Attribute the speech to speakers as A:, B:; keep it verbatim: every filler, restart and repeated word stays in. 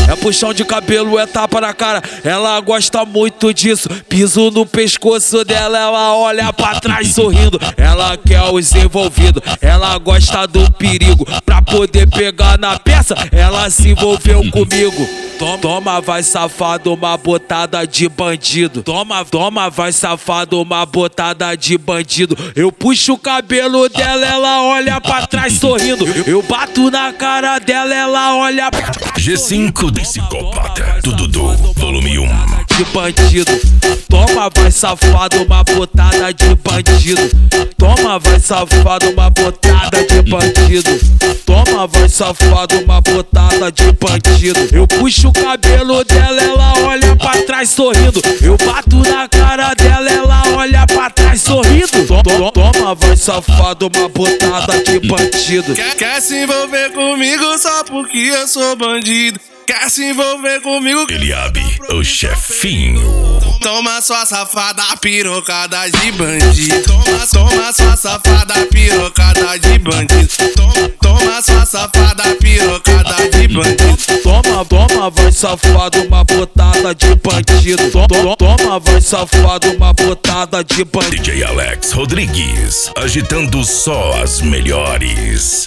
A: É puxão de cabelo, é tapa na cara. Ela gosta muito disso. Piso no pescoço dela, ela olha pra trás sorrindo. Ela quer os envolvidos, ela gosta do perigo. Pra poder pegar na peça, ela se envolveu comigo. Toma, toma, vai safado, uma botada de bandido. Toma, toma, vai safado, uma botada de bandido. Eu puxo o cabelo dela, ela olha pra trás sorrindo. Eu bato na cara dela, ela olha pra trás.
B: G cinco de Psicopata, tudo do volume um.
A: De bandido. Toma, vai safado, uma botada de bandido. Toma, vai safado, uma botada de bandido. Toma, vai safado, uma botada de bandido. Eu puxo o cabelo dela, ela olha pra trás sorrindo. Eu bato na cara dela, ela olha pra trás sorrindo. Toma, toma, vai safado, uma botada de bandido.
C: Quer, quer se envolver comigo só porque eu sou bandido? Quer se envolver comigo?
B: Eliabe, o chefinho.
C: Toma sua safada pirocada de bandido. Toma, toma sua safada pirocada de bandido. Toma, toma sua safada pirocada de bandido.
A: Toma, toma, vai safado, uma botada de bandido. Toma, toma, vai safado, uma botada de bandido.
B: D J Alex Rodrigues, agitando só as melhores.